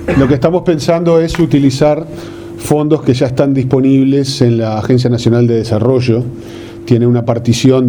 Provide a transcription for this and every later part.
Lo que estamos pensando es utilizar fondos que ya están disponibles en la Agencia Nacional de Desarrollo. Tiene una partición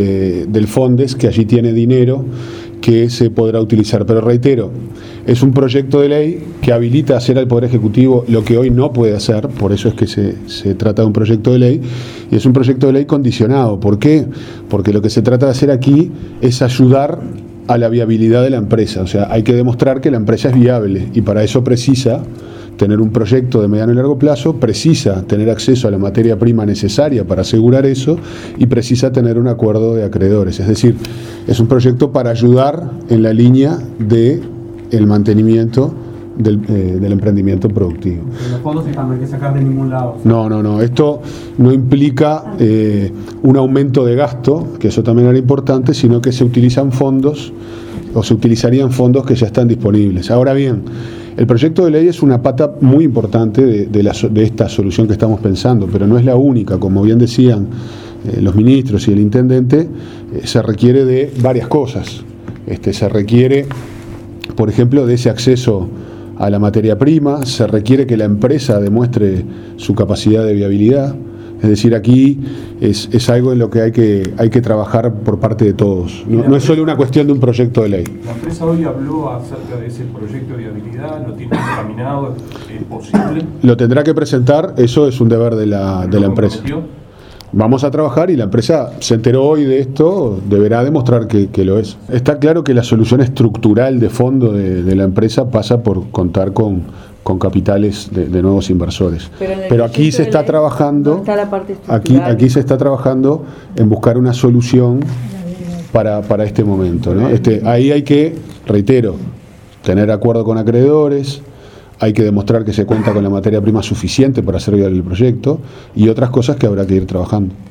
del Fondes que allí tiene dinero que se podrá utilizar. Pero reitero, es un proyecto de ley que habilita hacer al Poder Ejecutivo lo que hoy no puede hacer, por eso es que se trata de un proyecto de ley, y es un proyecto de ley condicionado. ¿Por qué? Porque lo que se trata de hacer aquí es ayudar a la viabilidad de la empresa. O sea, hay que demostrar que la empresa es viable y para eso precisa tener un proyecto de mediano y largo plazo, precisa tener acceso a la materia prima necesaria para asegurar eso y precisa tener un acuerdo de acreedores. Es decir, es un proyecto para ayudar en la línea del mantenimiento del emprendimiento productivo. Los fondos no hay que sacar de ningún lado. No. Esto no implica un aumento de gasto, que eso también era importante, sino que se utilizan fondos o se utilizarían fondos que ya están disponibles. Ahora bien, el proyecto de ley es una pata muy importante de esta solución que estamos pensando, pero no es la única. Como bien decían los ministros y el intendente, se requiere de varias cosas. Se requiere, por ejemplo, de ese acceso a la materia prima, se requiere que la empresa demuestre su capacidad de viabilidad. Es decir, aquí es algo en lo que hay que trabajar por parte de todos. No es solo una cuestión de un proyecto de ley. La empresa hoy habló acerca de ese proyecto de viabilidad, lo tiene encaminado, ¿es posible? Lo tendrá que presentar, eso es un deber de la empresa. Vamos a trabajar y la empresa se enteró hoy de esto, deberá demostrar que lo es. Está claro que la solución estructural de fondo de la empresa pasa por contar con capitales de nuevos inversores. Pero aquí se está trabajando, aquí se está trabajando en buscar una solución para este momento, ¿no? Ahí hay que, reitero, tener acuerdo con acreedores, hay que demostrar que se cuenta con la materia prima suficiente para hacer viable el proyecto y otras cosas que habrá que ir trabajando.